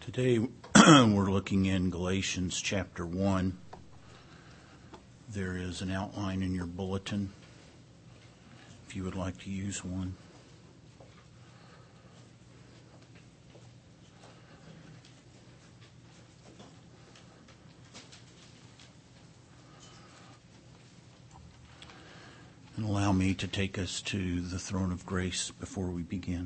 Today we're looking in Galatians chapter 1. There is an outline in your bulletin if you would like to use one. And allow me to take us to the throne of grace before we begin.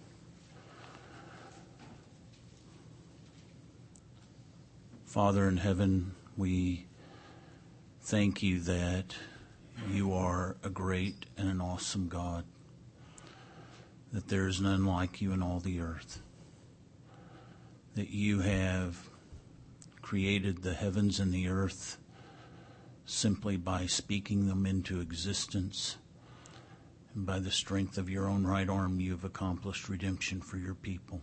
Father in heaven, we thank you that you are a great and an awesome God, that there is none like you in all the earth, that you have created the heavens and the earth simply by speaking them into existence, and by the strength of your own right arm you have accomplished redemption for your people.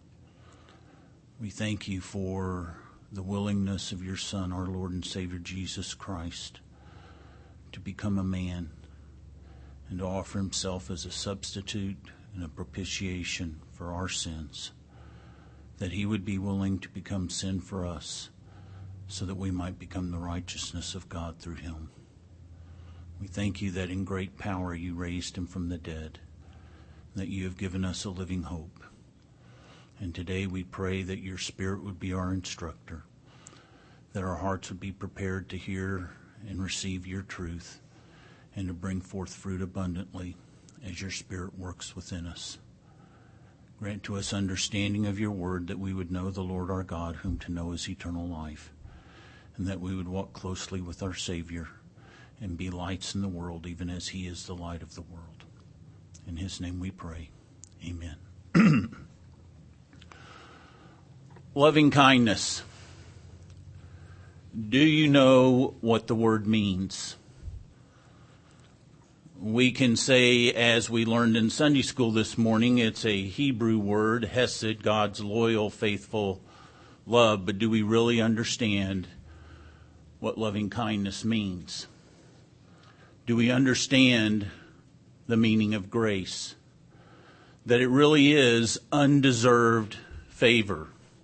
We thank you for the willingness of your Son, our Lord and Savior Jesus Christ, to become a man and to offer himself as a substitute and a propitiation for our sins, that he would be willing to become sin for us so that we might become the righteousness of God through him. We thank you that in great power you raised him from the dead, that you have given us a living hope. And today we pray that your Spirit would be our instructor, that our hearts would be prepared to hear and receive your truth, and to bring forth fruit abundantly as your Spirit works within us. Grant to us understanding of your word, that we would know the Lord our God, whom to know is eternal life, and that we would walk closely with our Savior and be lights in the world, even as he is the light of the world. In his name we pray. Amen. Loving kindness. Do you know what the word means? We can say, as we learned in Sunday school this morning, it's a Hebrew word, hesed, God's loyal, faithful love. But do we really understand what loving kindness means? Do we understand the meaning of grace? That it really is undeserved favor.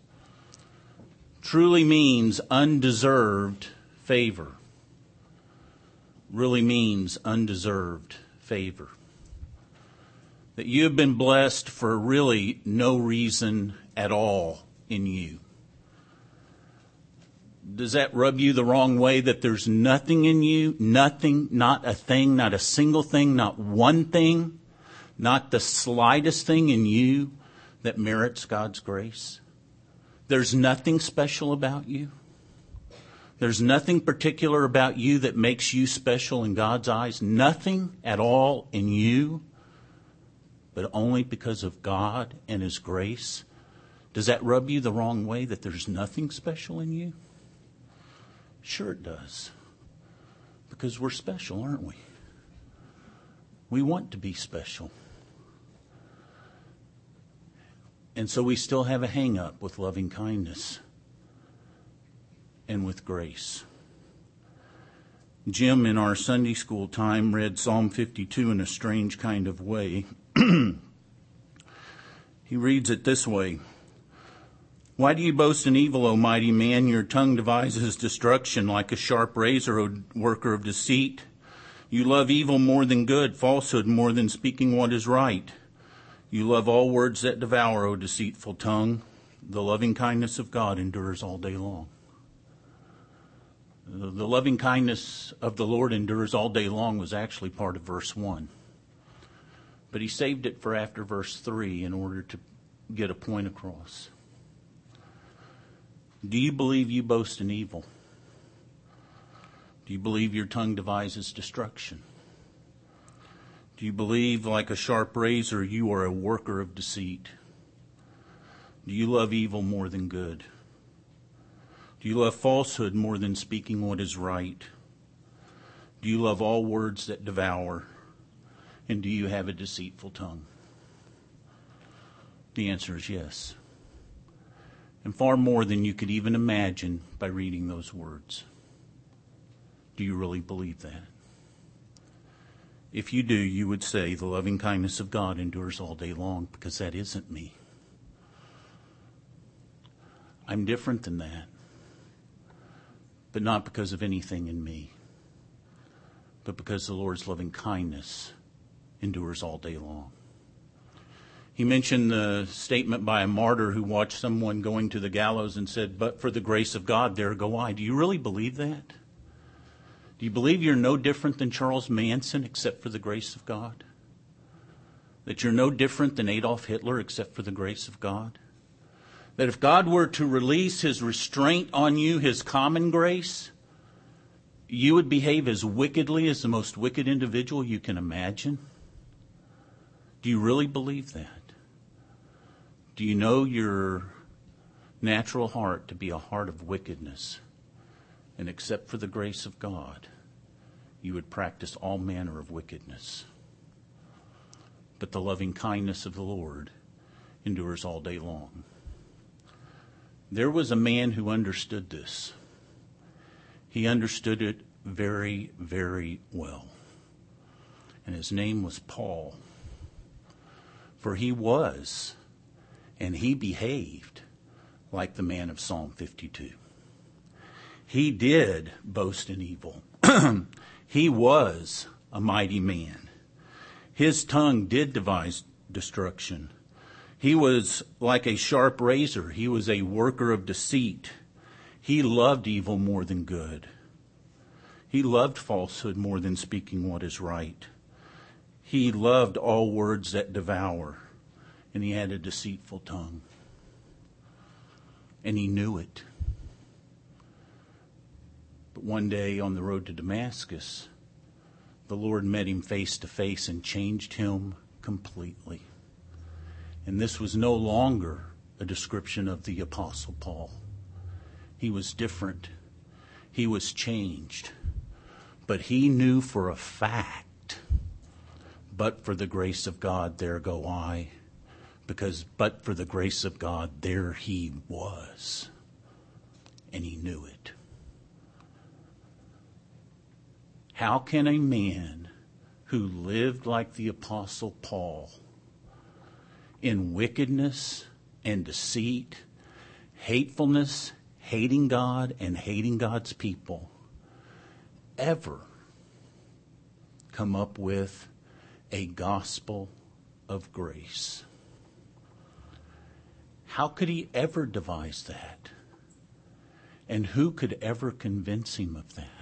Truly means undeserved favor. Really means undeserved favor. That you have been blessed for really no reason at all in you. Does that rub you the wrong way, that there's nothing in you? Nothing, not a thing, not a single thing, not one thing, not the slightest thing in you that merits God's grace? There's nothing special about you. There's nothing particular about you that makes you special in God's eyes. Nothing at all in you, but only because of God and his grace. Does that rub you the wrong way, that there's nothing special in you? Sure it does. Because we're special, aren't we? We want to be special. And so we still have a hang-up with loving kindness and with grace. Jim, in our Sunday school time, read Psalm 52 in a strange kind of way. He reads it this way: "Why do you boast in evil, O mighty man? Your tongue devises destruction like a sharp razor, O worker of deceit. You love evil more than good, falsehood more than speaking what is right. You love all words that devour, O deceitful tongue. The loving kindness of God endures all day long." The loving kindness of the Lord endures all day long was actually part of verse 1. But he saved it for after verse 3 in order to get a point across. Do you believe you boast in evil? Do you believe your tongue devises destruction? Do you believe, like a sharp razor, you are a worker of deceit? Do you love evil more than good? Do you love falsehood more than speaking what is right? Do you love all words that devour? And do you have a deceitful tongue? The answer is yes. And far more than you could even imagine by reading those words. Do you really believe that? If you do, you would say the loving kindness of God endures all day long, because that isn't me. I'm different than that. But not because of anything in me, but because the Lord's loving kindness endures all day long. He mentioned the statement by a martyr who watched someone going to the gallows and said, "But for the grace of God, there go I." Do you really believe that? Do you believe you're no different than Charles Manson except for the grace of God? That you're no different than Adolf Hitler except for the grace of God? That if God were to release his restraint on you, his common grace, you would behave as wickedly as the most wicked individual you can imagine? Do you really believe that? Do you know your natural heart to be a heart of wickedness? And except for the grace of God, you would practice all manner of wickedness. But the loving kindness of the Lord endures all day long. There was a man who understood this. He understood it very, very well. And his name was Paul. For he was, and he behaved like the man of Psalm 52. He did boast in evil. He was a mighty man. His tongue did devise destruction. He was like a sharp razor. He was a worker of deceit. He loved evil more than good. He loved falsehood more than speaking what is right. He loved all words that devour, and he had a deceitful tongue. And he knew it. But one day on the road to Damascus, the Lord met him face to face and changed him completely. And this was no longer a description of the Apostle Paul. He was different. He was changed. But he knew for a fact, but for the grace of God, there go I. Because but for the grace of God, there he was. And he knew it. How can a man who lived like the Apostle Paul in wickedness and deceit, hatefulness, hating God and hating God's people, ever come up with a gospel of grace? How could he ever devise that? And who could ever convince him of that?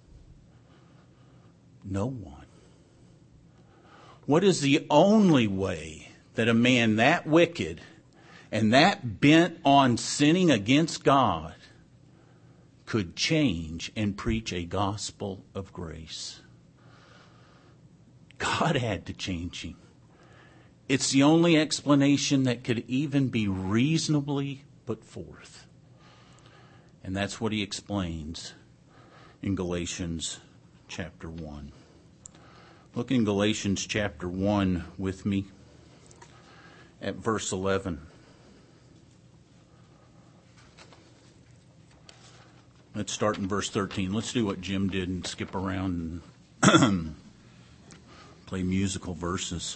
No one. What is the only way that a man that wicked and that bent on sinning against God could change and preach a gospel of grace? God had to change him. It's the only explanation that could even be reasonably put forth. And that's what he explains in Galatians chapter 1. Look in Galatians chapter 1 with me at verse 11. Let's start in verse 13. Let's do what Jim did and skip around and play musical verses.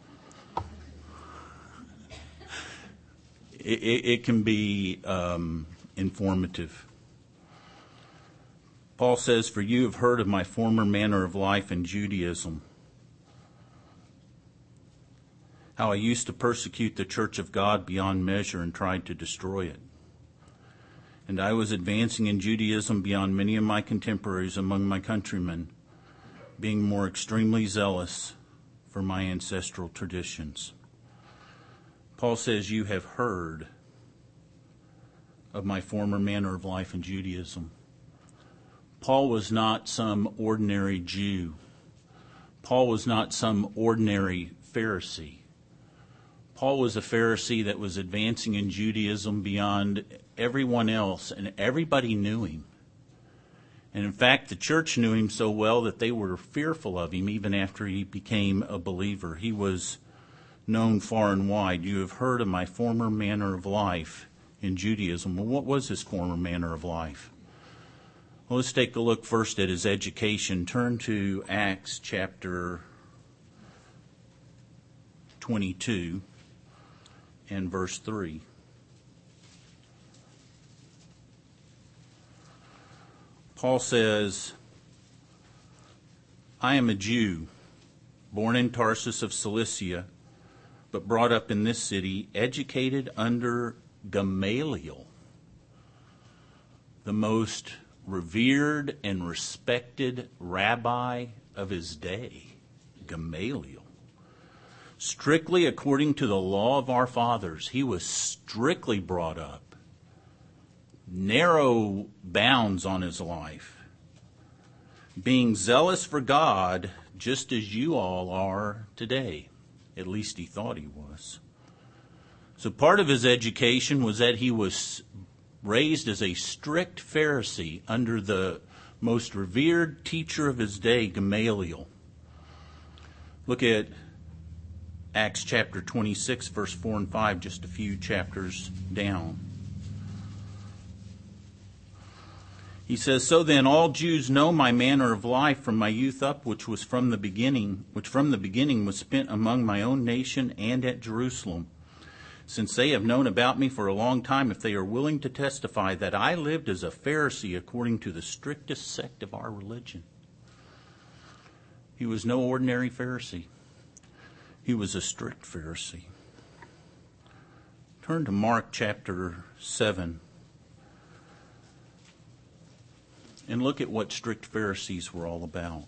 It can be informative. Paul says, "For you have heard of my former manner of life in Judaism, how I used to persecute the church of God beyond measure and tried to destroy it. And I was advancing in Judaism beyond many of my contemporaries among my countrymen, being more extremely zealous for my ancestral traditions." Paul says, you have heard of my former manner of life in Judaism. Paul was not some ordinary Jew. Paul was not some ordinary Pharisee. Paul was a Pharisee that was advancing in Judaism beyond everyone else, and everybody knew him. And in fact, the church knew him so well that they were fearful of him even after he became a believer. He was known far and wide. You have heard of my former manner of life in Judaism. Well, what was his former manner of life? Well, let's take a look first at his education. Turn to Acts chapter 22 and verse 3. Paul says, I am a Jew, born in Tarsus of Cilicia, but brought up in this city, educated under Gamaliel, the most revered and respected rabbi of his day. Gamaliel. Strictly according to the law of our fathers, he was strictly brought up. Narrow bounds on his life. Being zealous for God, just as you all are today. At least he thought he was. So part of his education was that he was raised as a strict Pharisee under the most revered teacher of his day, Gamaliel. Look at Acts chapter 26, verse 4 and 5, just a few chapters down. He says, So then all Jews know my manner of life from my youth up, which from the beginning was spent among my own nation and at Jerusalem. Since they have known about me for a long time, if they are willing to testify that I lived as a Pharisee according to the strictest sect of our religion. He was no ordinary Pharisee. He was a strict Pharisee. Turn to Mark chapter 7 and look at what strict Pharisees were all about.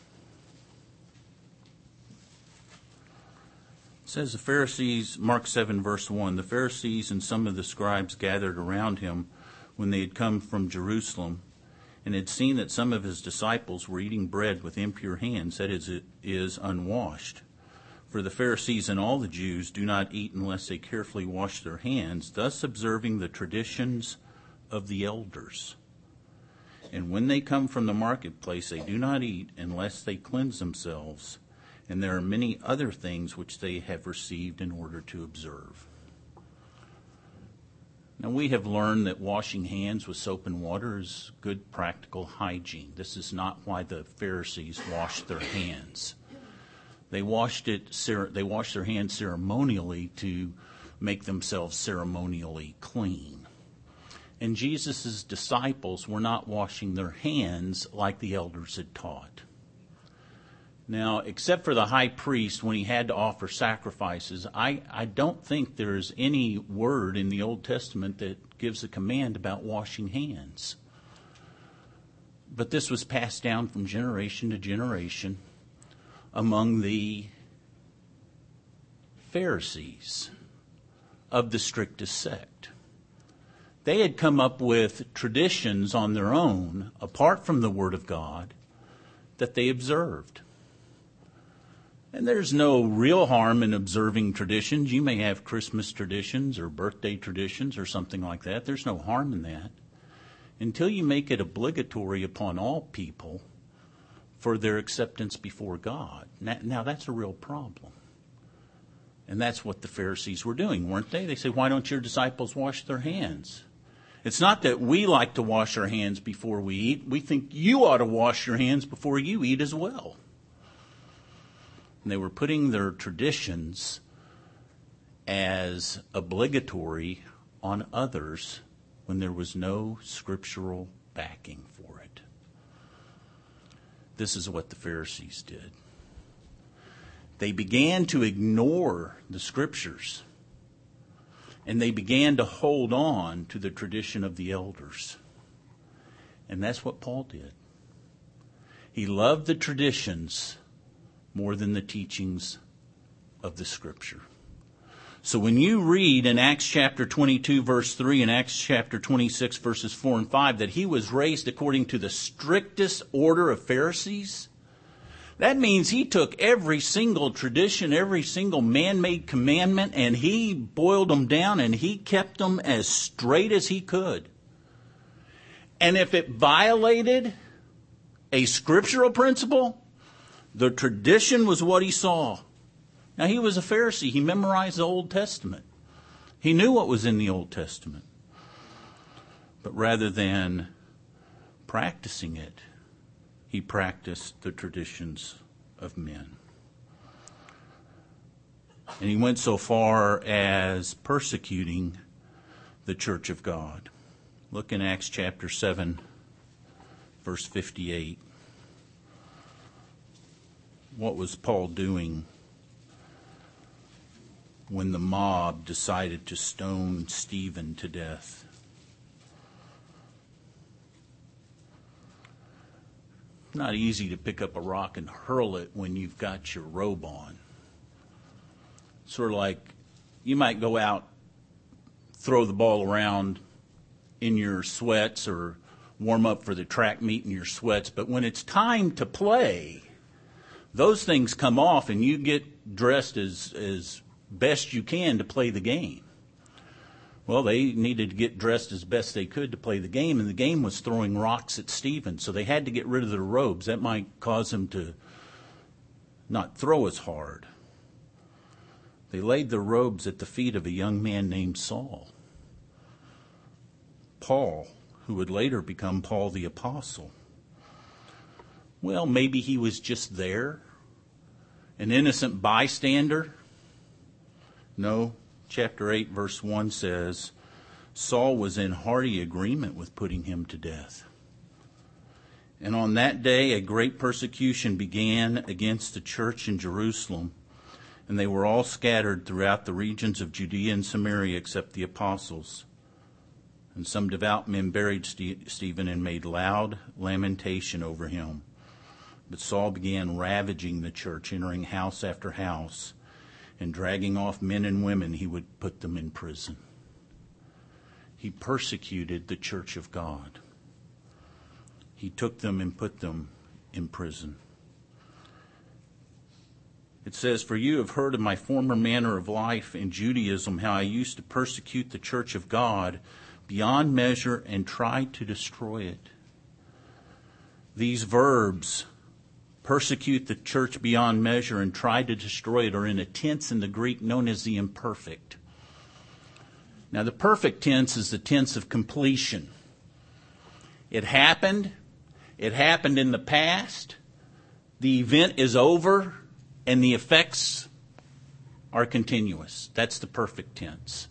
It says the Pharisees, Mark 7 verse 1, the Pharisees and some of the scribes gathered around him when they had come from Jerusalem and had seen that some of his disciples were eating bread with impure hands, that is unwashed. For the Pharisees and all the Jews do not eat unless they carefully wash their hands, thus observing the traditions of the elders. And when they come from the marketplace, they do not eat unless they cleanse themselves. And there are many other things which they have received in order to observe. Now, we have learned that washing hands with soap and water is good practical hygiene. This is not why the Pharisees washed their hands. They washed their hands ceremonially to make themselves ceremonially clean. And Jesus' disciples were not washing their hands like the elders had taught. Now, except for the high priest when he had to offer sacrifices, I don't think there's any word in the Old Testament that gives a command about washing hands. But this was passed down from generation to generation among the Pharisees of the strictest sect. They had come up with traditions on their own, apart from the Word of God, that they observed. And there's no real harm in observing traditions. You may have Christmas traditions or birthday traditions or something like that. There's no harm in that. Until you make it obligatory upon all people for their acceptance before God. Now that's a real problem. And that's what the Pharisees were doing, weren't they? They say, why don't your disciples wash their hands? It's not that we like to wash our hands before we eat. We think you ought to wash your hands before you eat as well. And they were putting their traditions as obligatory on others when there was no scriptural backing for it. This is what the Pharisees did. They began to ignore the scriptures, and they began to hold on to the tradition of the elders. And that's what Paul did. He loved the traditions more than the teachings of the Scripture. So when you read in Acts chapter 22 verse 3 and Acts chapter 26 verses 4 and 5 that he was raised according to the strictest order of Pharisees, that means he took every single tradition, every single man-made commandment, and he boiled them down and he kept them as straight as he could. And if it violated a scriptural principle, the tradition was what he saw. Now, he was a Pharisee. He memorized the Old Testament. He knew what was in the Old Testament. But rather than practicing it, he practiced the traditions of men. And he went so far as persecuting the church of God. Look in Acts chapter 7, verse 58. What was Paul doing when the mob decided to stone Stephen to death? Not easy to pick up a rock and hurl it when you've got your robe on. Sort of like you might go out, throw the ball around in your sweats or warm up for the track meet in your sweats, but when it's time to play, those things come off and you get dressed as best you can to play the game. Well, they needed to get dressed as best they could to play the game, and the game was throwing rocks at Stephen, so they had to get rid of their robes. That might cause them to not throw as hard. They laid their robes at the feet of a young man named Saul. Paul, who would later become Paul the Apostle. Well, maybe he was just there, an innocent bystander. No, chapter 8, verse 1 says, Saul was in hearty agreement with putting him to death. And on that day, a great persecution began against the church in Jerusalem, and they were all scattered throughout the regions of Judea and Samaria except the apostles. And some devout men buried Stephen and made loud lamentation over him. But Saul began ravaging the church, entering house after house, and dragging off men and women, he would put them in prison. He persecuted the church of God. He took them and put them in prison. It says, For you have heard of my former manner of life in Judaism, how I used to persecute the church of God beyond measure and tried to destroy it. These verbs, persecute the church beyond measure and try to destroy it, are in a tense in the Greek known as the imperfect. Now, the perfect tense is the tense of completion. It happened in the past, the event is over, and the effects are continuous. That's the perfect tense.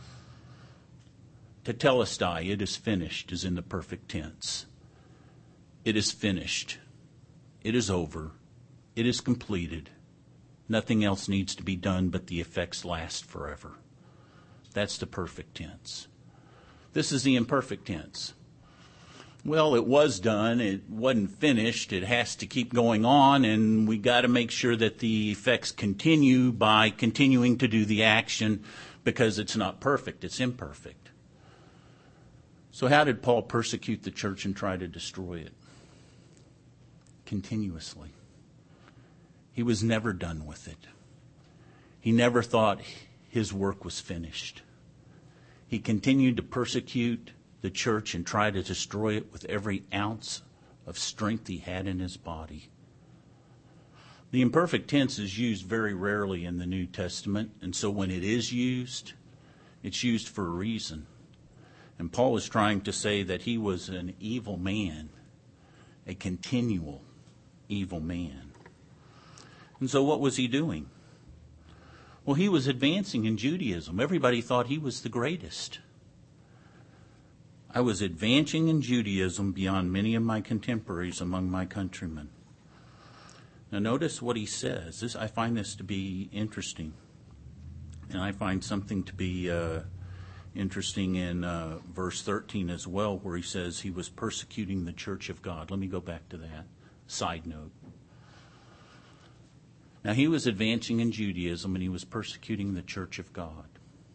Tetelestai, it is finished, is in the perfect tense. It is finished. It is over. It is completed. Nothing else needs to be done, but the effects last forever. That's the perfect tense. This is the imperfect tense. Well, it was done. It wasn't finished. It has to keep going on, and we got to make sure that the effects continue by continuing to do the action, because it's not perfect. It's imperfect. So how did Paul persecute the church and try to destroy it? Continuously. He was never done with it. He never thought his work was finished. He continued to persecute the church and try to destroy it with every ounce of strength he had in his body. The imperfect tense is used very rarely in the New Testament, and so when it is used, it's used for a reason. And Paul is trying to say that he was an evil man, a continual evil man. And so what was he doing? Well, he was advancing in Judaism. Everybody thought he was the greatest. I was advancing in Judaism beyond many of my contemporaries among my countrymen. Now notice what he says. I find this to be interesting. And I find something to be interesting in verse 13 as well, where he says he was persecuting the church of God. Let me go back to that. Side note. Now, he was advancing in Judaism and he was persecuting the church of God.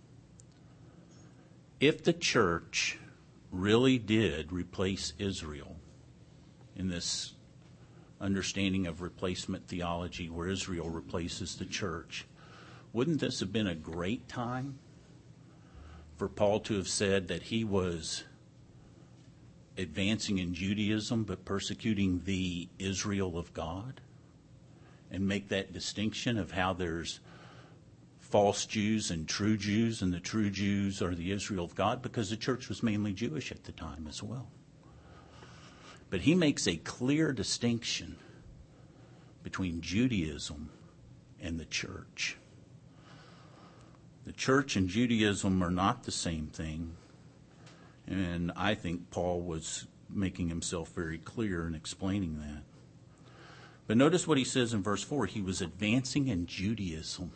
If the church really did replace Israel in this understanding of replacement theology where Israel replaces the church, wouldn't this have been a great time for Paul to have said that he was advancing in Judaism but persecuting the Israel of God, and make that distinction of how there's false Jews and the true Jews are the Israel of God, because the church was mainly Jewish at the time as well. But he makes a clear distinction between Judaism and the church. The church and Judaism are not the same thing. And I think Paul was making himself very clear and explaining that. But notice what he says in verse 4. He was advancing in Judaism.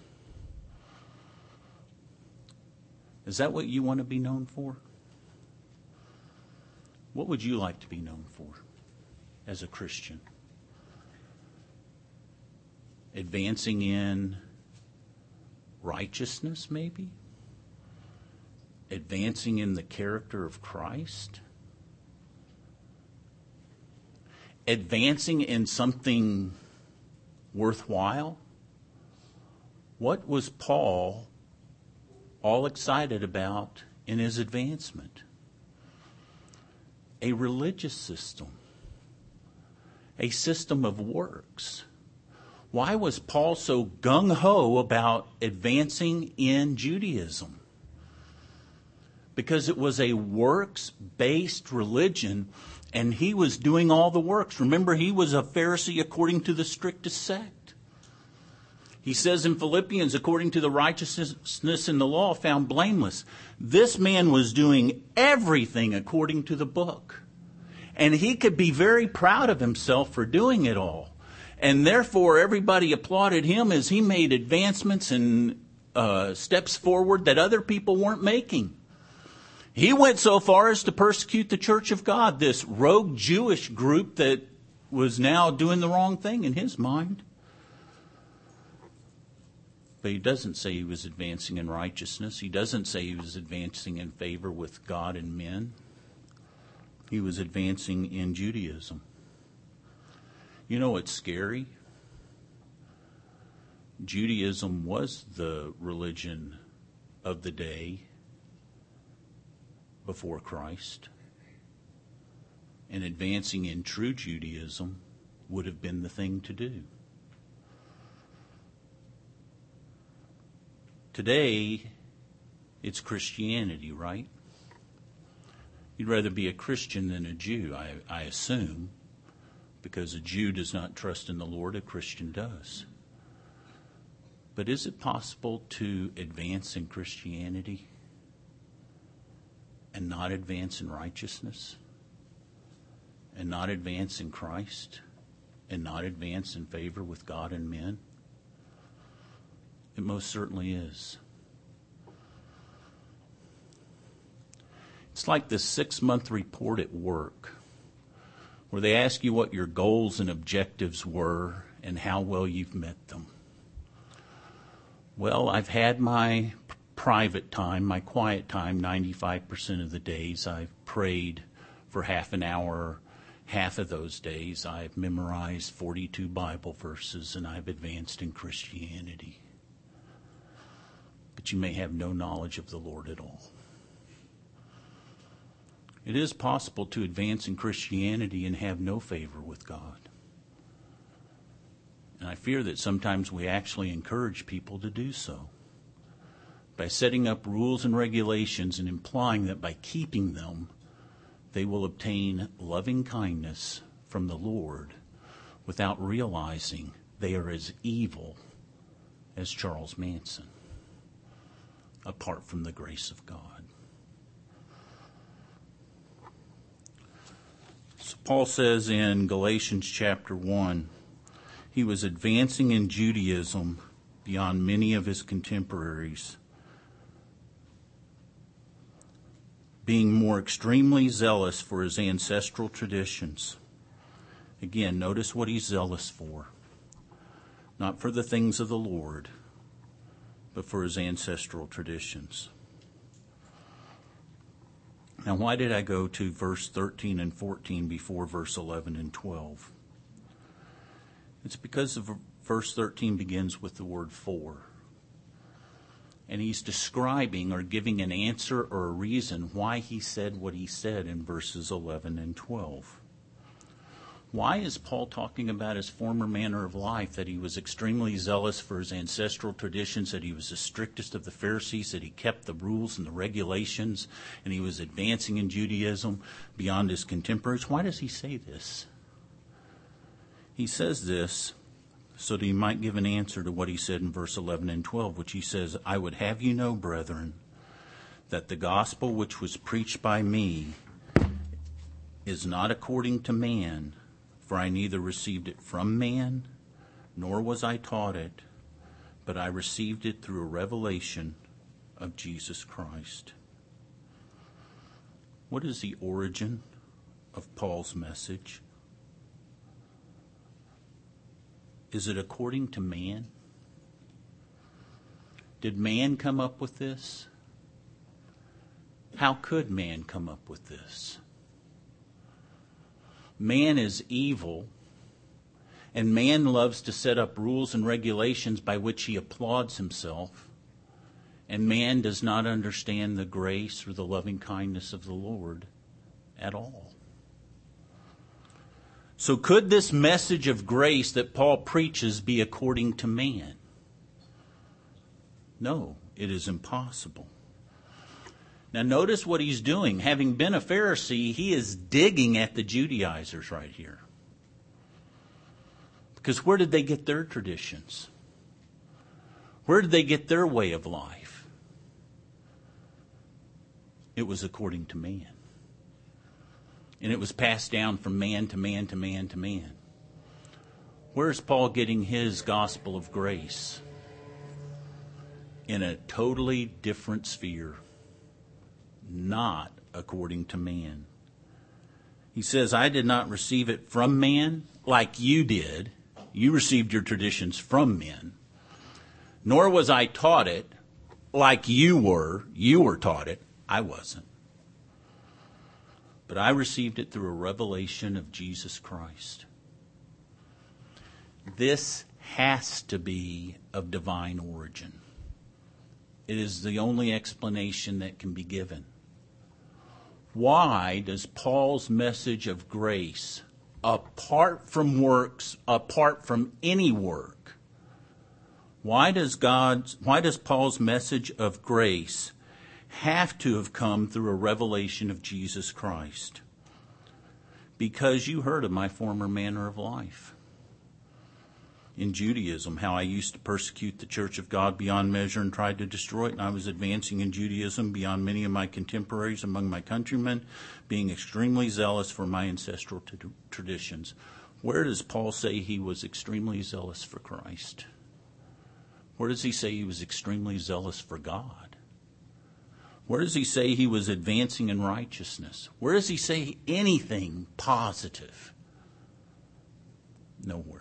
Is that what you want to be known for? What would you like to be known for as a Christian? Advancing in righteousness, maybe? Advancing in the character of Christ? Advancing in something worthwhile? What was Paul all excited about in his advancement? A religious system. A system of works. Why was Paul so gung-ho about advancing in Judaism? Because it was a works-based religion, and he was doing all the works. Remember, he was a Pharisee according to the strictest sect. He says in Philippians, according to the righteousness in the law, found blameless. This man was doing everything according to the book. And he could be very proud of himself for doing it all. And therefore, everybody applauded him as he made advancements and steps forward that other people weren't making. He went so far as to persecute the Church of God, this rogue Jewish group that was now doing the wrong thing in his mind. But he doesn't say he was advancing in righteousness. He doesn't say he was advancing in favor with God and men. He was advancing in Judaism. You know what's scary? Judaism was the religion of the day before Christ. And advancing in true Judaism would have been the thing to do. Today, it's Christianity, right? You'd rather be a Christian than a Jew, I assume, because a Jew does not trust in the Lord, a Christian does. But is it possible to advance in Christianity and not advance in righteousness, and not advance in Christ, and not advance in favor with God and men? It most certainly is. It's like the 6-month report at work, where they ask you what your goals and objectives were and how well you've met them. Well, I've had my private time, my quiet time, 95% of the days. I've prayed for half an hour. Half of those days I've memorized 42 Bible verses, and I've advanced in Christianity. But you may have no knowledge of the Lord at all. It is possible to advance in Christianity and have no favor with God. And I fear that sometimes we actually encourage people to do so by setting up rules and regulations and implying that by keeping them, they will obtain loving kindness from the Lord without realizing they are as evil as Charles Manson, apart from the grace of God. So Paul says in Galatians chapter 1, he was advancing in Judaism beyond many of his contemporaries, being more extremely zealous for his ancestral traditions. Again, notice what he's zealous for. Not for the things of the Lord, but for his ancestral traditions. Now, why did I go to verse 13 and 14 before verse 11 and 12? It's because of verse 13 begins with the word for. And he's describing or giving an answer or a reason why he said what he said in verses 11 and 12. Why is Paul talking about his former manner of life, that he was extremely zealous for his ancestral traditions, that he was the strictest of the Pharisees, that he kept the rules and the regulations, and he was advancing in Judaism beyond his contemporaries? Why does he say this? He says this so that he might give an answer to what he said in verse 11 and 12, which he says, I would have you know, brethren, that the gospel which was preached by me is not according to man, for I neither received it from man, nor was I taught it, but I received it through a revelation of Jesus Christ. What is the origin of Paul's message? Is it according to man? Did man come up with this? How could man come up with this? Man is evil, and man loves to set up rules and regulations by which he applauds himself, and man does not understand the grace or the loving kindness of the Lord at all. So could this message of grace that Paul preaches be according to man? No, it is impossible. Now notice what he's doing. Having been a Pharisee, he is digging at the Judaizers right here. Because where did they get their traditions? Where did they get their way of life? It was according to man. And it was passed down from man to man to man to man. Where is Paul getting his gospel of grace? In a totally different sphere. Not according to man. He says, I did not receive it from man like you did. You received your traditions from men. Nor was I taught it like you were. You were taught it. I wasn't. But I received it through a revelation of Jesus Christ. This has to be of divine origin. It is the only explanation that can be given. Why does Paul's message of grace, apart from works, apart from any work, why does Paul's message of grace have to have come through a revelation of Jesus Christ? Because you heard of my former manner of life. In Judaism, how I used to persecute the church of God beyond measure and tried to destroy it. And I was advancing in Judaism beyond many of my contemporaries among my countrymen, being extremely zealous for my ancestral traditions. Where does Paul say he was extremely zealous for Christ? Where does he say he was extremely zealous for God? Where does he say he was advancing in righteousness? Where does he say anything positive? Nowhere.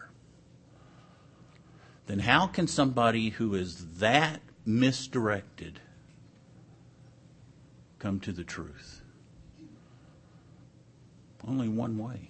Then how can somebody who is that misdirected come to the truth? Only one way.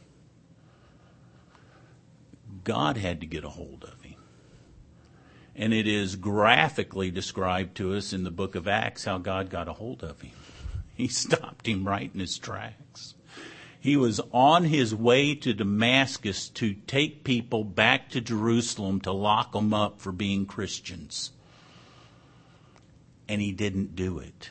God had to get a hold of him. And it is graphically described to us in the book of Acts how God got a hold of him. He stopped him right in his tracks. He was on his way to Damascus to take people back to Jerusalem to lock them up for being Christians. And he didn't do it.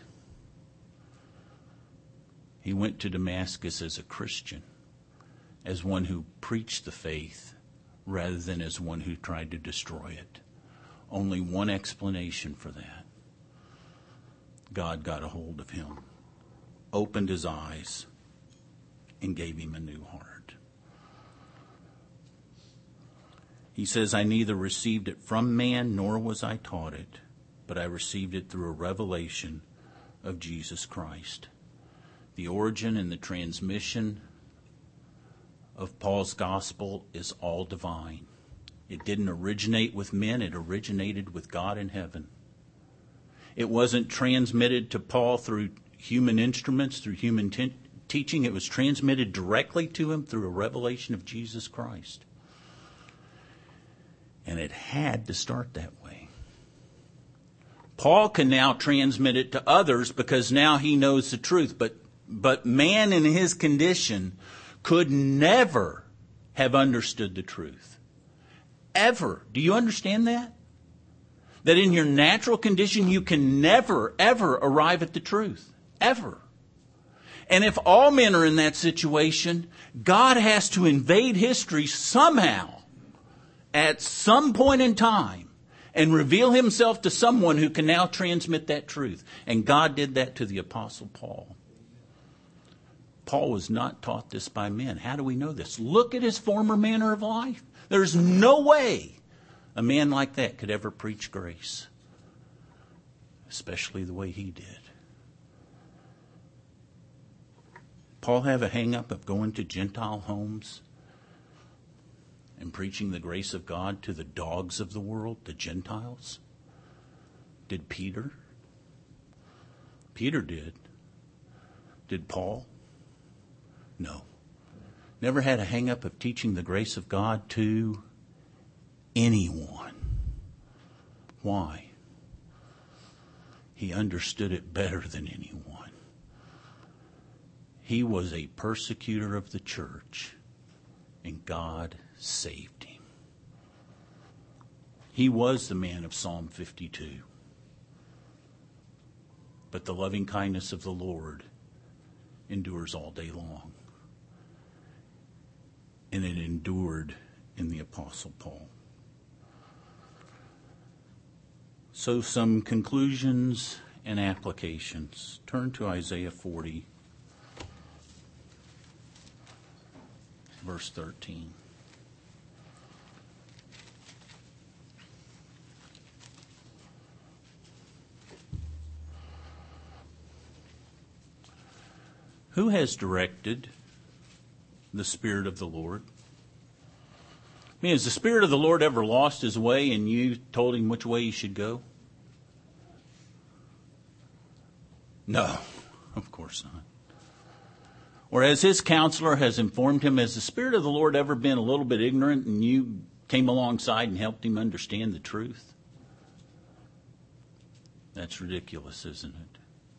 He went to Damascus as a Christian, as one who preached the faith rather than as one who tried to destroy it. Only one explanation for that. God got a hold of him, opened his eyes, and gave him a new heart. He says, I neither received it from man, nor was I taught it, but I received it through a revelation of Jesus Christ. The origin and the transmission of Paul's gospel is all divine. It didn't originate with men, it originated with God in heaven. It wasn't transmitted to Paul through human instruments, through human teaching. It was transmitted directly to him through a revelation of Jesus Christ. And it had to start that way. Paul can now transmit it to others because now he knows the truth. But man in his condition could never have understood the truth. Ever. Do you understand that? That in your natural condition you can never, ever arrive at the truth. Ever. And if all men are in that situation, God has to invade history somehow, at some point in time, and reveal himself to someone who can now transmit that truth. And God did that to the Apostle Paul. Paul was not taught this by men. How do we know this? Look at his former manner of life. There's no way a man like that could ever preach grace, especially the way he did. Paul have a hang-up of going to Gentile homes and preaching the grace of God to the dogs of the world, the Gentiles? Did Peter? Peter did. Did Paul? No. Never had a hang-up of teaching the grace of God to anyone. Why? He understood it better than anyone. He was a persecutor of the church, and God saved him. He was the man of Psalm 52. But the loving kindness of the Lord endures all day long. And it endured in the Apostle Paul. So some conclusions and applications. Turn to Isaiah 40, verse 13. Who has directed the Spirit of the Lord? I mean, has the Spirit of the Lord ever lost his way and you told him which way he should go? No, of course not. Or as his counselor has informed him, has the Spirit of the Lord ever been a little bit ignorant and you came alongside and helped him understand the truth? That's ridiculous, isn't it?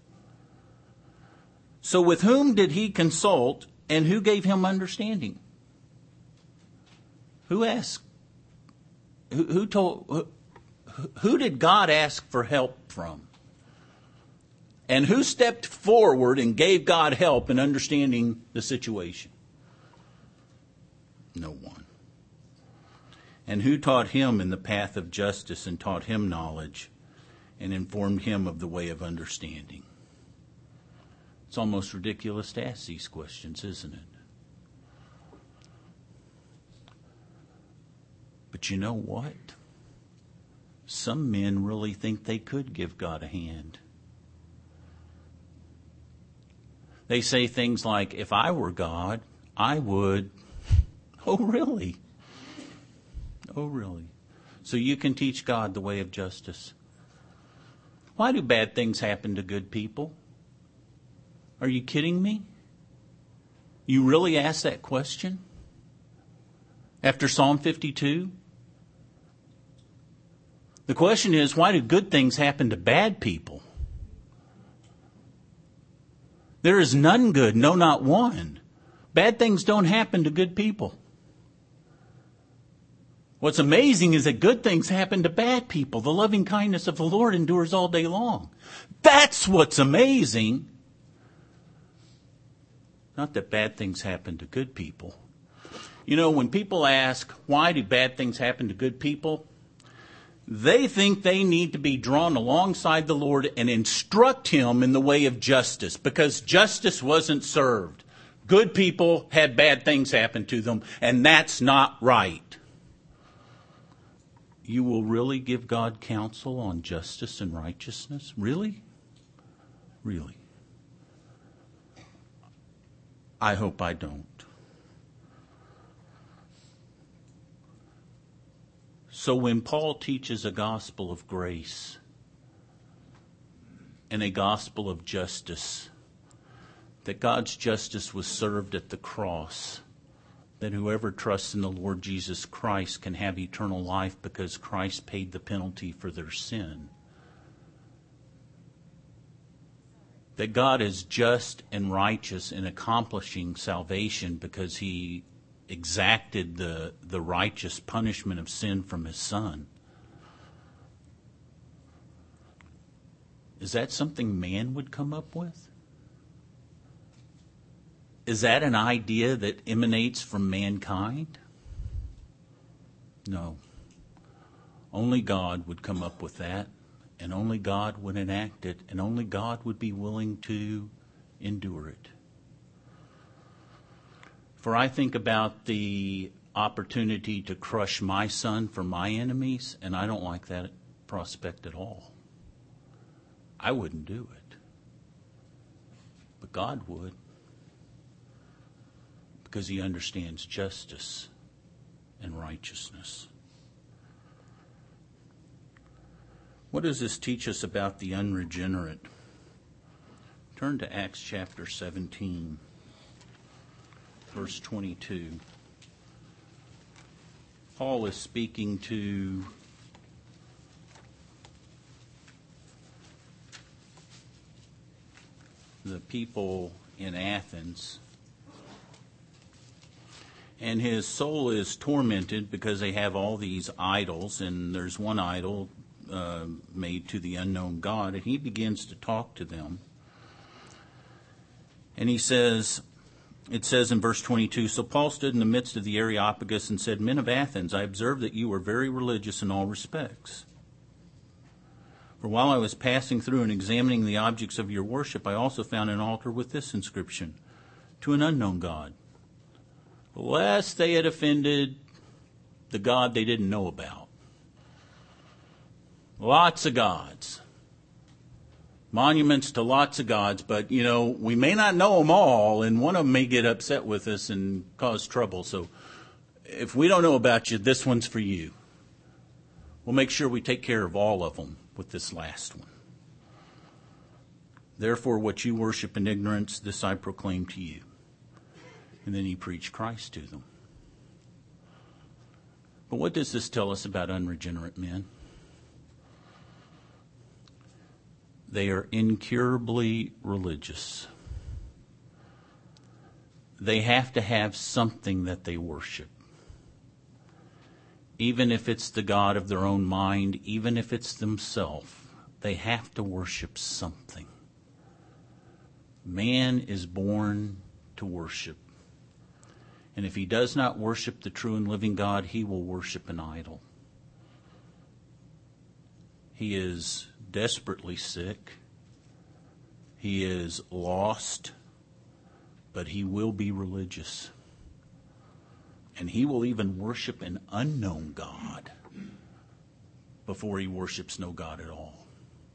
So with whom did he consult and who gave him understanding? Who asked? Who did God ask for help from? And who stepped forward and gave God help in understanding the situation? No one. And who taught him in the path of justice and taught him knowledge and informed him of the way of understanding? It's almost ridiculous to ask these questions, isn't it? But you know what? Some men really think they could give God a hand. They say things like, if I were God, I would. Oh, really? Oh, really? So you can teach God the way of justice. Why do bad things happen to good people? Are you kidding me? You really ask that question? After Psalm 52? The question is, why do good things happen to bad people? There is none good, no, not one. Bad things don't happen to good people. What's amazing is that good things happen to bad people. The loving kindness of the Lord endures all day long. That's what's amazing. Not that bad things happen to good people. You know, when people ask, why do bad things happen to good people? They think they need to be drawn alongside the Lord and instruct him in the way of justice because justice wasn't served. Good people had bad things happen to them, and that's not right. You will really give God counsel on justice and righteousness? Really? Really? I hope I don't. So when Paul teaches a gospel of grace and a gospel of justice, that God's justice was served at the cross, that whoever trusts in the Lord Jesus Christ can have eternal life because Christ paid the penalty for their sin, that God is just and righteous in accomplishing salvation because he exacted the righteous punishment of sin from his Son. Is that something man would come up with? Is that an idea that emanates from mankind? No. Only God would come up with that, and only God would enact it, and only God would be willing to endure it. For I think about the opportunity to crush my son for my enemies, and I don't like that prospect at all. I wouldn't do it. But God would. Because he understands justice and righteousness. What does this teach us about the unregenerate? Turn to Acts chapter 17, verse 22. Paul is speaking to the people in Athens. And his soul is tormented because they have all these idols, and there's one idol made to the unknown God, and he begins to talk to them. And it says in verse 22, So Paul stood in the midst of the Areopagus and said, Men of Athens, I observe that you are very religious in all respects. For while I was passing through and examining the objects of your worship, I also found an altar with this inscription, To an unknown God. Lest they had offended the God they didn't know about. Lots of gods. Monuments to lots of gods, but, we may not know them all, and one of them may get upset with us and cause trouble. So if we don't know about you, this one's for you. We'll make sure we take care of all of them with this last one. Therefore, what you worship in ignorance, this I proclaim to you. And then he preached Christ to them. But what does this tell us about unregenerate men? They are incurably religious. They have to have something that they worship. Even if it's the God of their own mind, even if it's themselves, they have to worship something. Man is born to worship. And if he does not worship the true and living God, he will worship an idol. He is desperately sick. He is lost, but he will be religious. And he will even worship an unknown God before he worships no God at all.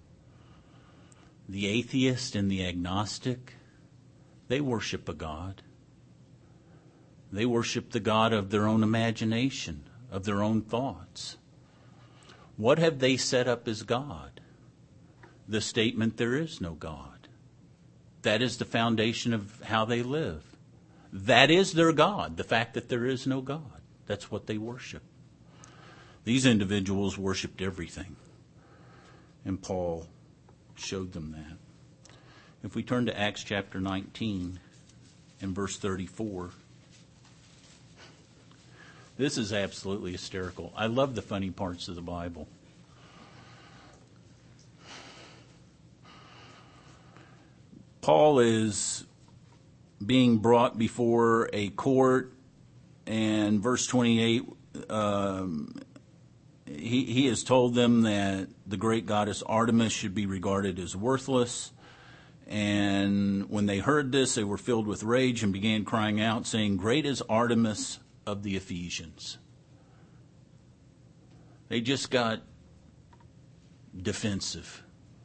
The atheist and the agnostic, they worship a God. They worship the God of their own imagination, of their own thoughts. What have they set up as God? The statement, there is no God. That is the foundation of how they live. That is their God, the fact that there is no God. That's what they worship. These individuals worshiped everything. And Paul showed them that. If we turn to Acts chapter 19 and verse 34, this is absolutely hysterical. I love the funny parts of the Bible. Paul is being brought before a court, and verse 28, he has told them that the great goddess Artemis should be regarded as worthless. And when they heard this, they were filled with rage and began crying out, saying, Great is Artemis of the Ephesians. They just got defensive.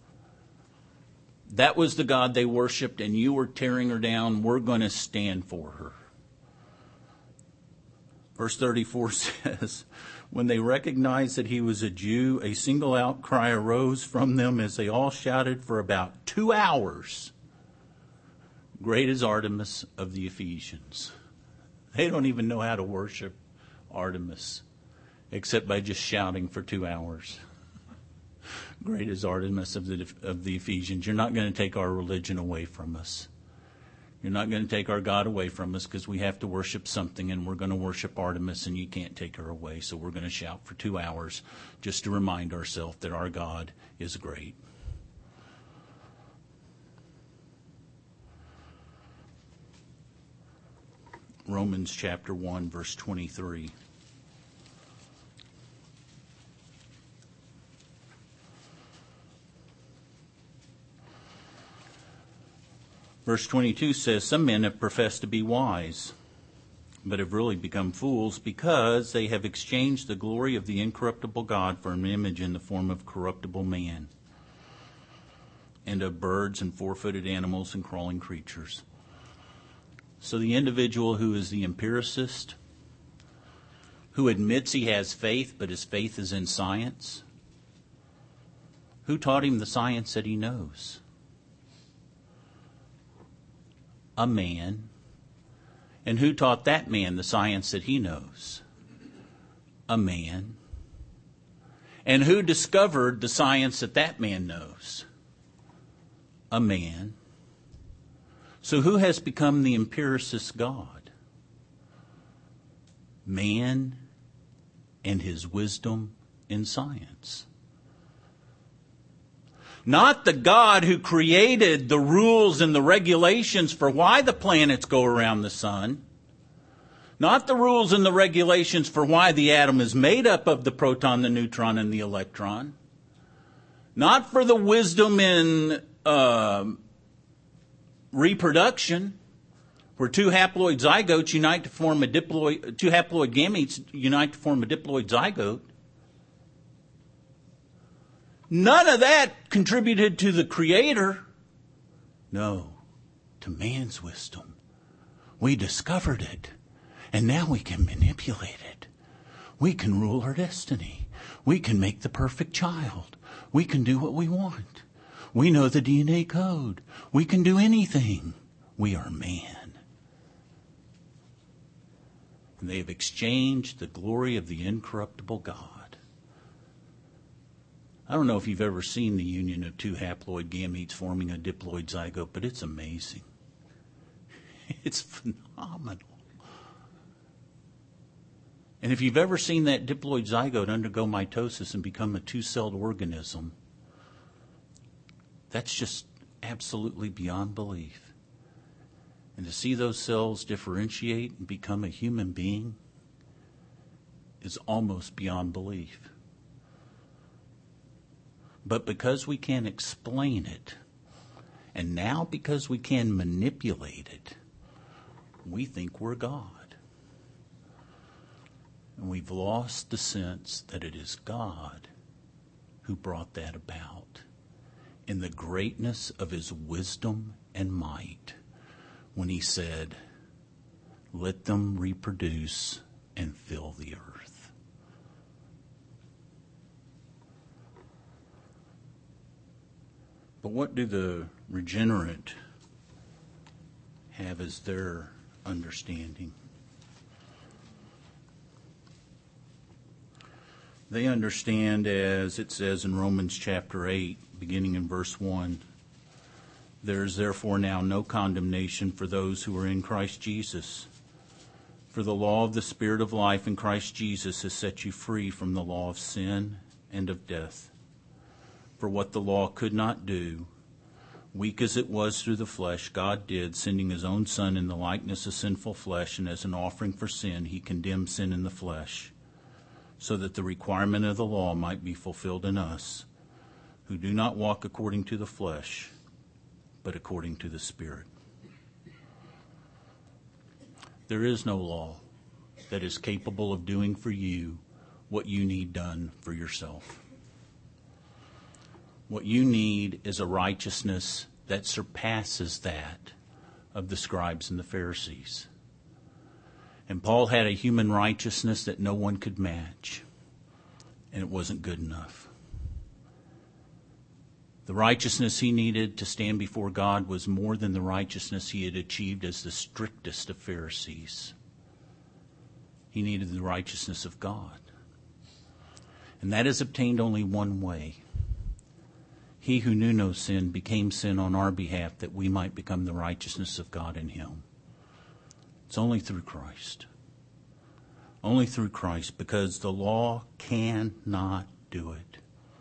That was the God they worshipped, and you were tearing her down. We're going to stand for her. Verse 34 says, When they recognized that he was a Jew, a single outcry arose from them as they all shouted for about 2 hours, Great is Artemis of the Ephesians. They don't even know how to worship Artemis except by just shouting for 2 hours. Great is Artemis of the Ephesians. You're not going to take our religion away from us. You're not going to take our God away from us because we have to worship something, and we're going to worship Artemis, and you can't take her away. So we're going to shout for 2 hours just to remind ourselves that our God is great. Romans chapter 1, verse 23. Verse 22 says, Some men have professed to be wise, but have really become fools because they have exchanged the glory of the incorruptible God for an image in the form of corruptible man and of birds and four-footed animals and crawling creatures. So the individual who is the empiricist, who admits he has faith, but his faith is in science, who taught him the science that he knows? A man. And who taught that man the science that he knows? A man. And who discovered the science that that man knows? A man. So who has become the empiricist God? Man and his wisdom in science. Not the God who created the rules and the regulations for why the planets go around the sun. Not the rules and the regulations for why the atom is made up of the proton, the neutron, and the electron. Not for the wisdom in reproduction, where two haploid zygotes unite to form a diploid, two haploid gametes unite to form a diploid zygote. None of that contributed to the Creator. No, to man's wisdom. We discovered it, and now we can manipulate it. We can rule our destiny. We can make the perfect child. We can do what we want. We know the DNA code. We can do anything. We are man. And they have exchanged the glory of the incorruptible God. I don't know if you've ever seen the union of two haploid gametes forming a diploid zygote, but it's amazing. It's phenomenal. And if you've ever seen that diploid zygote undergo mitosis and become a two-celled organism, that's just absolutely beyond belief. And to see those cells differentiate and become a human being is almost beyond belief. But because we can't explain it, and now because we can manipulate it, we think we're God. And we've lost the sense that it is God who brought that about in the greatness of his wisdom and might when he said, "Let them reproduce and fill the earth." But what do the regenerate have as their understanding? They understand, as it says in Romans chapter 8, beginning in verse 1, "There is therefore now no condemnation for those who are in Christ Jesus. For the law of the Spirit of life in Christ Jesus has set you free from the law of sin and of death. For what the law could not do, weak as it was through the flesh, God did, sending his own Son in the likeness of sinful flesh, and as an offering for sin, he condemned sin in the flesh, so that the requirement of the law might be fulfilled in us, who do not walk according to the flesh, but according to the Spirit." There is no law that is capable of doing for you what you need done for yourself. What you need is a righteousness that surpasses that of the scribes and the Pharisees. And Paul had a human righteousness that no one could match, and it wasn't good enough. The righteousness he needed to stand before God was more than the righteousness he had achieved as the strictest of Pharisees. He needed the righteousness of God. And that is obtained only one way. He who knew no sin became sin on our behalf that we might become the righteousness of God in him. It's only through Christ. Only through Christ, because the law cannot do it.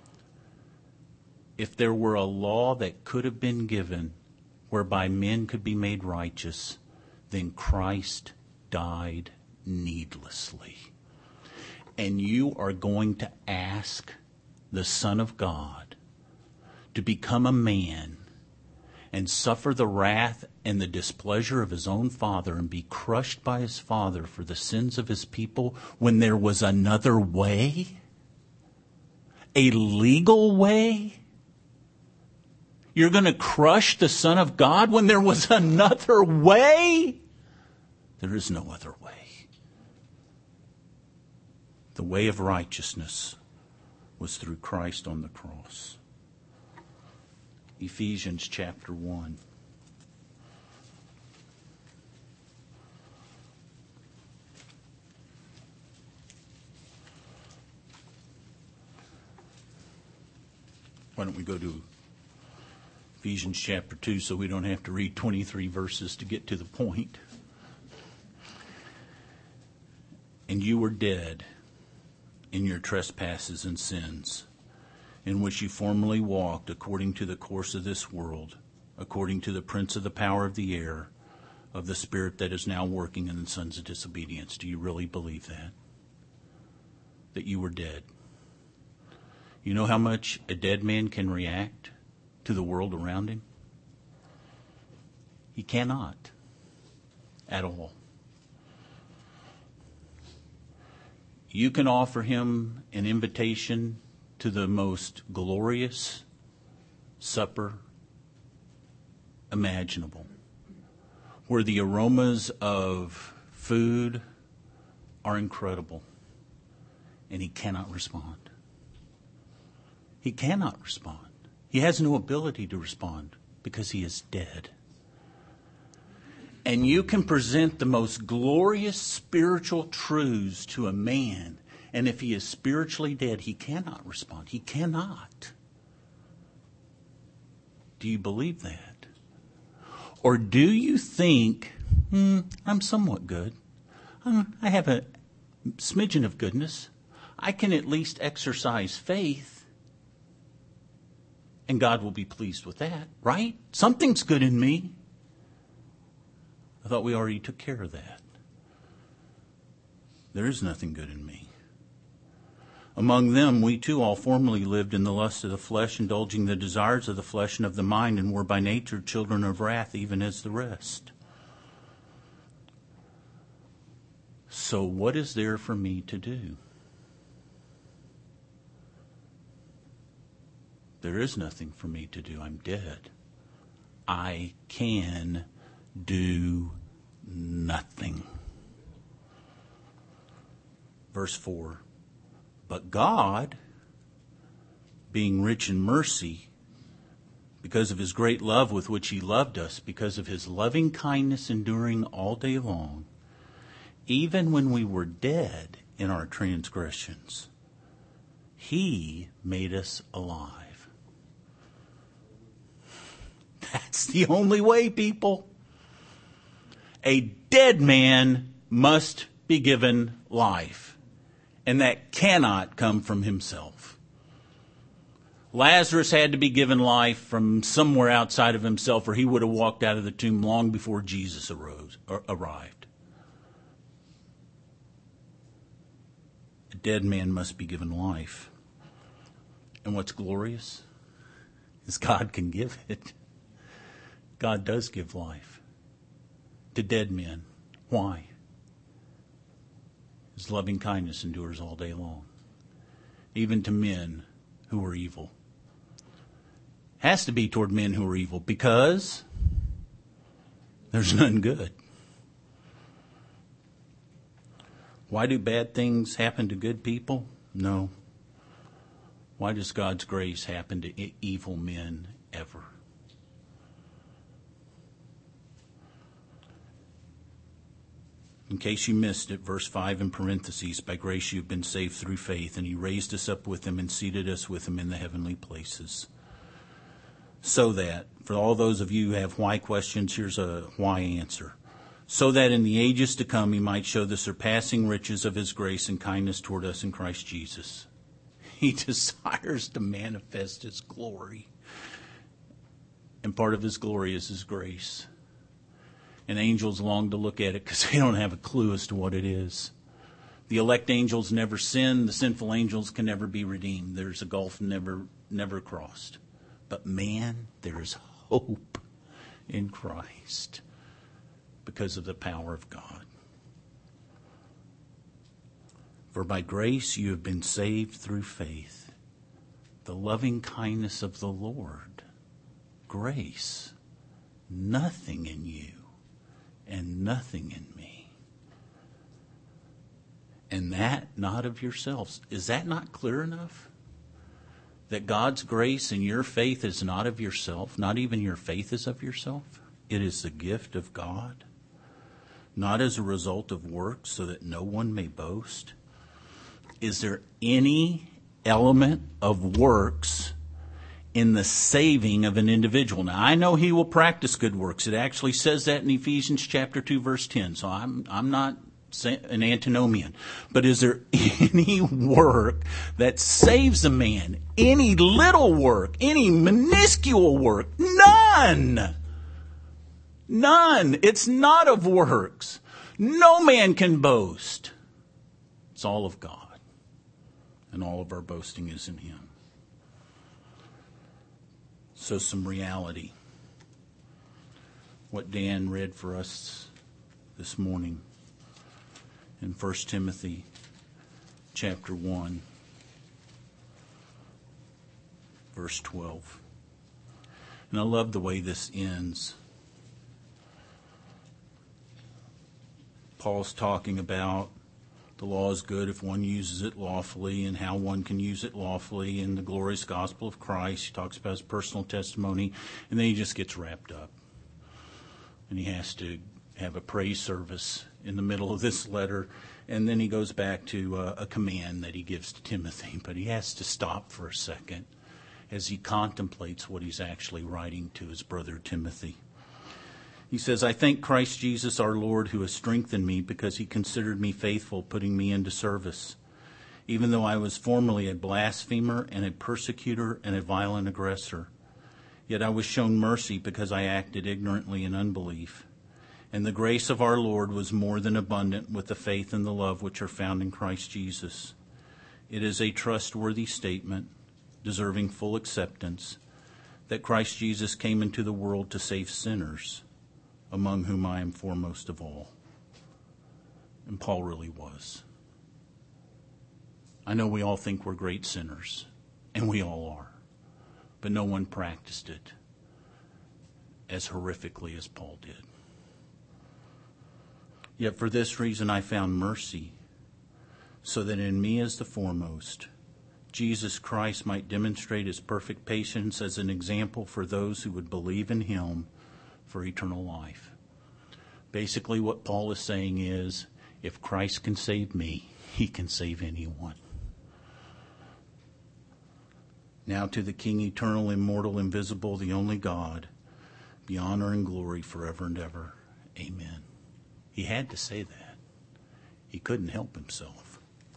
If there were a law that could have been given whereby men could be made righteous, then Christ died needlessly. And you are going to ask the Son of God to become a man and suffer the wrath and the displeasure of his own Father and be crushed by his Father for the sins of his people when there was another way? A legal way? You're going to crush the Son of God when there was another way? There is no other way. The way of righteousness was through Christ on the cross. Ephesians chapter 1. Why don't we go to Ephesians chapter 2 so we don't have to read 23 verses to get to the point. And you were dead in your trespasses and sins, in which you formerly walked according to the course of this world, according to the prince of the power of the air, of the spirit that is now working in the sons of disobedience. Do you really believe that? That you were dead? You know how much a dead man can react to the world around him? He cannot at all. You can offer him an invitation to the most glorious supper imaginable, where the aromas of food are incredible, and he cannot respond. He cannot respond. He has no ability to respond because he is dead. And you can present the most glorious spiritual truths to a man, and if he is spiritually dead, he cannot respond. He cannot. Do you believe that? Or do you think, I'm somewhat good. I have a smidgen of goodness. I can at least exercise faith, and God will be pleased with that, right? Something's good in me. I thought we already took care of that. There is nothing good in me. Among them, we too all formerly lived in the lust of the flesh, indulging the desires of the flesh and of the mind, and were by nature children of wrath, even as the rest. So what is there for me to do? There is nothing for me to do. I'm dead. I can do nothing. Verse 4. But God, being rich in mercy, because of his great love with which he loved us, because of his loving kindness enduring all day long, even when we were dead in our transgressions, he made us alive. That's the only way, people. A dead man must be given life, and that cannot come from himself. Lazarus had to be given life from somewhere outside of himself, or he would have walked out of the tomb long before Jesus arrived. A dead man must be given life. And what's glorious is God can give it. God does give life to dead men. Why? His loving kindness endures all day long, even to men who are evil. Has to be toward men who are evil, because there's none good. Why do bad things happen to good people? No. Why does God's grace happen to evil men ever? In case you missed it, verse 5 in parentheses, by grace you've been saved through faith, and he raised us up with him and seated us with him in the heavenly places. So that, for all those of you who have why questions, here's a why answer. So that in the ages to come he might show the surpassing riches of his grace and kindness toward us in Christ Jesus. He desires to manifest his glory. And part of his glory is his grace. And angels long to look at it because they don't have a clue as to what it is. The elect angels never sin. The sinful angels can never be redeemed. There's a gulf never crossed. But man, there is hope in Christ because of the power of God. For by grace you have been saved through faith, the loving kindness of the Lord. Grace, nothing in you and nothing in me. And that not of yourselves. Is that not clear enough? That God's grace and your faith is not of yourself, not even your faith is of yourself. It is the gift of God, not as a result of works, so that no one may boast. Is there any element of works in the saving of an individual? Now, I know he will practice good works. It actually says that in Ephesians chapter 2, verse 10. So I'm not an antinomian. But is there any work that saves a man? Any little work? Any minuscule work? None. None. It's not of works. No man can boast. It's all of God. And all of our boasting is in Him. So some reality. What Dan read for us this morning in 1 Timothy chapter 1, verse 12. And I love the way this ends. Paul's talking about the law is good if one uses it lawfully, and how one can use it lawfully in the glorious gospel of Christ. He talks about his personal testimony, and then he just gets wrapped up. And he has to have a praise service in the middle of this letter, and then he goes back to a command that he gives to Timothy. But he has to stop for a second as he contemplates what he's actually writing to his brother Timothy. He says, I thank Christ Jesus our Lord, who has strengthened me because he considered me faithful, putting me into service. Even though I was formerly a blasphemer and a persecutor and a violent aggressor, yet I was shown mercy because I acted ignorantly in unbelief. And the grace of our Lord was more than abundant with the faith and the love which are found in Christ Jesus. It is a trustworthy statement, deserving full acceptance, that Christ Jesus came into the world to save sinners, among whom I am foremost of all. And Paul really was. I know we all think we're great sinners, and we all are, but no one practiced it as horrifically as Paul did. Yet for this reason I found mercy, so that in me as the foremost, Jesus Christ might demonstrate his perfect patience as an example for those who would believe in him for eternal life. Basically what Paul is saying is, if Christ can save me, he can save anyone. Now to the King, eternal, immortal, invisible, the only God, be honor and glory forever and ever. Amen. He had to say that. He couldn't help himself.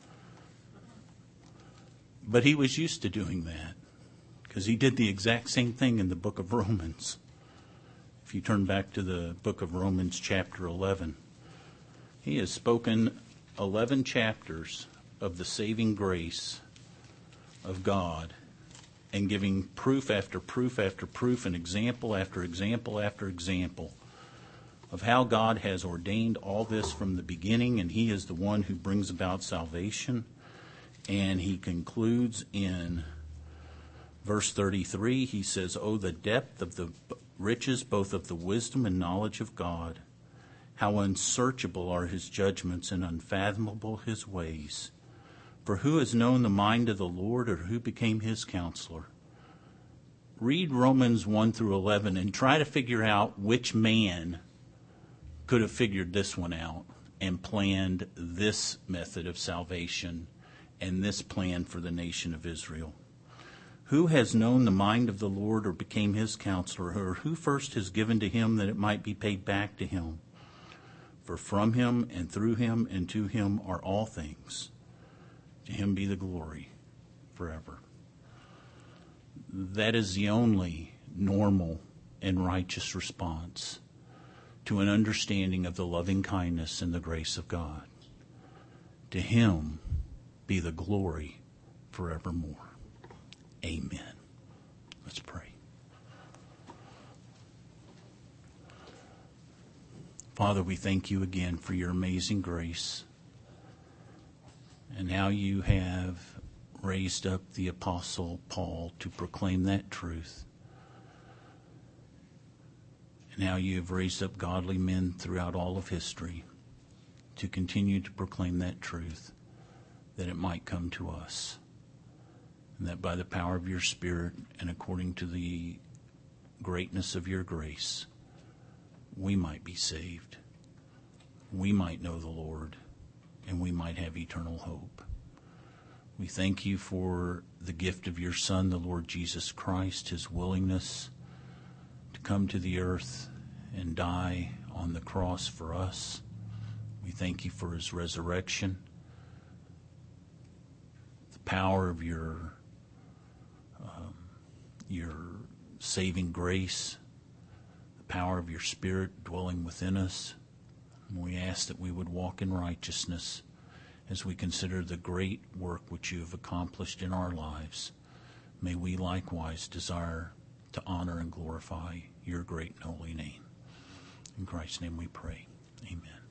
But he was used to doing that, because he did the exact same thing in the book of Romans. If you turn back to the book of Romans chapter 11, he has spoken 11 chapters of the saving grace of God and giving proof after proof after proof and example after example after example of how God has ordained all this from the beginning, and he is the one who brings about salvation. And he concludes in verse 33, he says, "Oh, the depth of the riches both of the wisdom and knowledge of God. How unsearchable are his judgments and unfathomable his ways. For who has known the mind of the Lord, or who became his counselor?" Read Romans 1 through 11 and try to figure out which man could have figured this one out and planned this method of salvation and this plan for the nation of Israel. Who has known the mind of the Lord, or became his counselor, or who first has given to him that it might be paid back to him? For from him and through him and to him are all things. To him be the glory forever. That is the only normal and righteous response to an understanding of the loving kindness and the grace of God. To him be the glory forevermore. Amen. Let's pray. Father, we thank you again for your amazing grace and how you have raised up the Apostle Paul to proclaim that truth, and how you have raised up godly men throughout all of history to continue to proclaim that truth, that it might come to us, and that by the power of your Spirit and according to the greatness of your grace, we might be saved, we might know the Lord, and we might have eternal hope. We thank you for the gift of your Son, the Lord Jesus Christ, his willingness to come to the earth and die on the cross for us. We thank you for his resurrection, the power of your saving grace, the power of your Spirit dwelling within us. And we ask that we would walk in righteousness as we consider the great work which you have accomplished in our lives. May we likewise desire to honor and glorify your great and holy name. In Christ's name we pray. Amen.